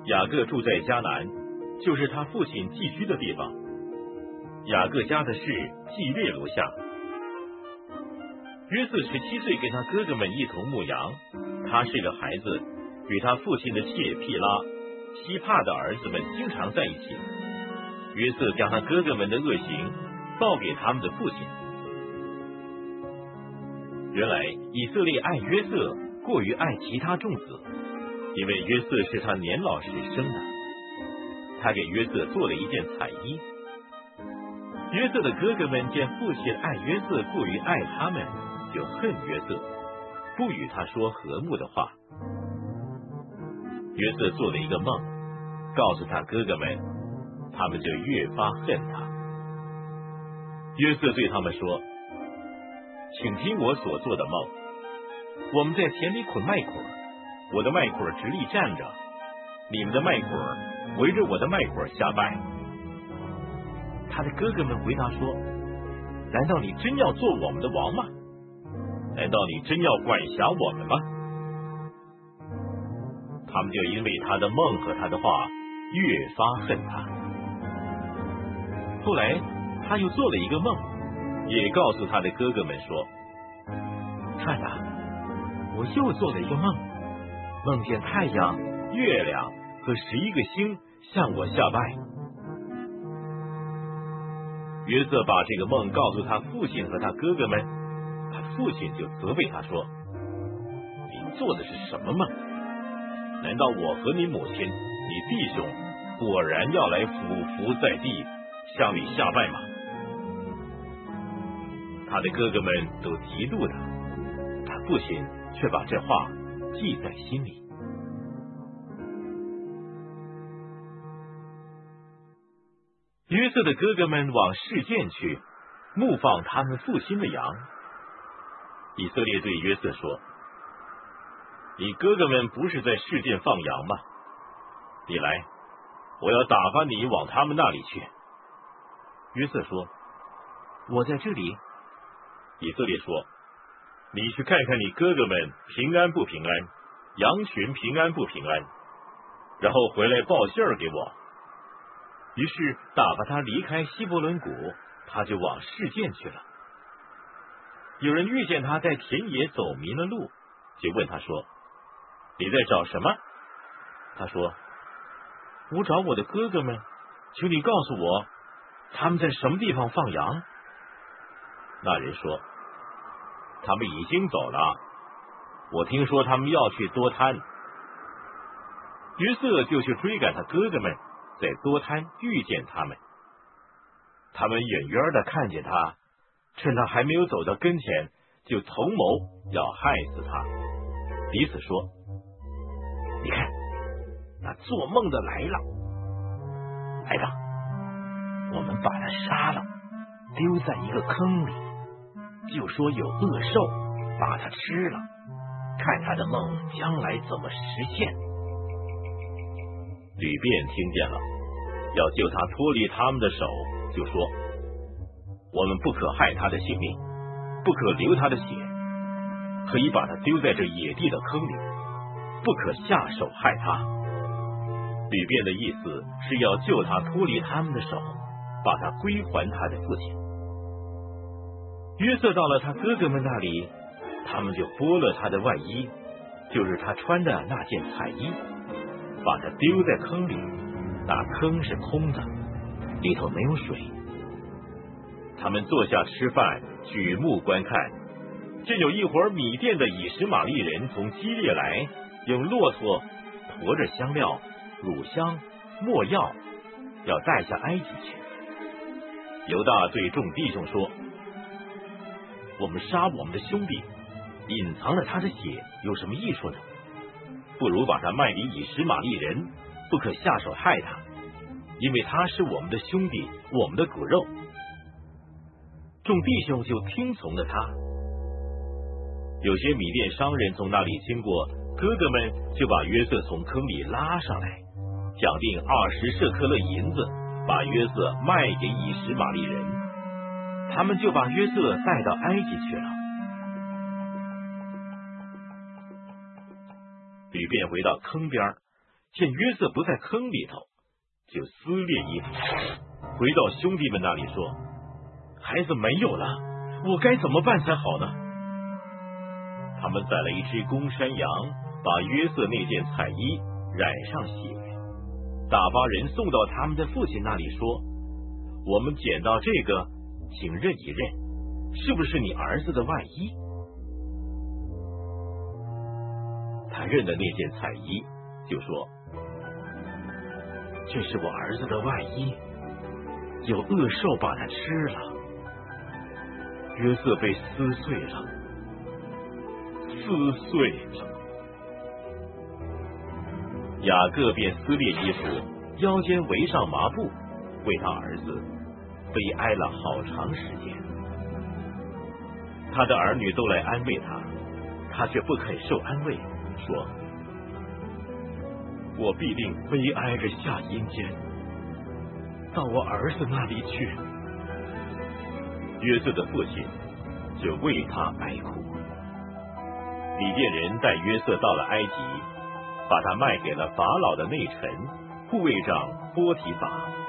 雅各住在迦南，就是他父亲寄居的地方。雅各家的事记列如下：约瑟17岁，跟他哥哥们一同牧羊。他是个孩子，与他父亲的妾毗拉、西帕的儿子们经常在一起。约瑟将他哥哥们的恶行报给他们的父亲。原来以色列爱约瑟过于爱其他众子，因为约瑟是他年老时生的。他给约瑟做了一件彩衣。约瑟的哥哥们见父亲爱约瑟过于爱他们，就恨约瑟，不与他说和睦的话。约瑟做了一个梦，告诉他哥哥们，他们就越发恨他。约瑟对他们说：请听我所做的梦。我们在田里捆麦捆，我的麦捆直立站着，你们的麦捆围着我的麦捆下拜。他的哥哥们回答说：难道你真要做我们的王吗？难道你真要管辖我们吗？他们就因为他的梦和他的话越发恨他。后来他又做了一个梦，也告诉他的哥哥们说：看啊，我又做了一个梦，梦见太阳、月亮和11个星向我下拜。约瑟把这个梦告诉他父亲和他哥哥们，他父亲就责备他说：你做的是什么梦？难道我和你母亲、你弟兄果然要来俯伏在地向你下拜吗？他的哥哥们都嫉妒他，他父亲却把这话记在心里。约瑟的哥哥们往示剑去，牧放他们父亲的羊。以色列对约瑟说：你哥哥们不是在示剑放羊吗？你来，我要打发你往他们那里去。约瑟说：我在这里。以色列说：你去看看你哥哥们平安不平安，羊群平安不平安，然后回来报信儿给我。于是打发他离开希伯伦谷，他就往示剑去了。有人遇见他在田野走迷了路，就问他说：你在找什么？他说：我找我的哥哥们，求你告诉我他们在什么地方放羊。那人说：他们已经走了，我听说他们要去多滩。约瑟就去追赶他哥哥们，在多滩遇见他们。他们远远的看见他，趁他还没有走到跟前，就同谋要害死他，彼此说：你看，那做梦的来了，来吧，我们把他杀了，丢在一个坑里，就说有恶兽把他吃了，看他的梦将来怎么实现。吕便听见了，要救他脱离他们的手，就说：我们不可害他的性命，不可流他的血，可以把他丢在这野地的坑里，不可下手害他。吕便的意思是要救他脱离他们的手，把他归还他的父亲。约瑟到了他哥哥们那里，他们就剥了他的外衣，就是他穿的那件彩衣，把他丢在坑里，那坑是空的，里头没有水。他们坐下吃饭，举目观看，见有一伙米甸的以实玛利人从基列来，用骆驼驮着香料、乳香、没药，要带下埃及去。犹大对众弟兄说：我们杀我们的兄弟，隐藏了他的血，有什么益处呢？不如把他卖给以实玛利人，不可下手害他，因为他是我们的兄弟，我们的骨肉。众弟兄就听从了他。有些米甸商人从那里经过，哥哥们就把约瑟从坑里拉上来，讲定20舍克勒银子，把约瑟卖给以实玛利人。他们就把约瑟带到埃及去了。吕便回到坑边， 见约瑟不在坑里头，就撕裂衣服，回到兄弟们那里说：“孩子没有了，我该怎么办才好呢？”他们宰了一只公山羊，把约瑟那件彩衣染上血，打发人送到他们的父亲那里说：“我们捡到这个，请认一认，是不是你儿子的外衣？”他认的那件彩衣，就说：“这是我儿子的外衣，有恶兽把它吃了。”约瑟被撕碎了，撕碎了。雅各便撕裂衣服，腰间围上麻布，为他儿子悲哀了好长时间。他的儿女都来安慰他，他却不肯受安慰，说：“我必定悲哀着下阴间，到我儿子那里去。”约瑟的父亲就为他哀哭。米甸人带约瑟到了埃及，把他卖给了法老的内臣护卫长波提法。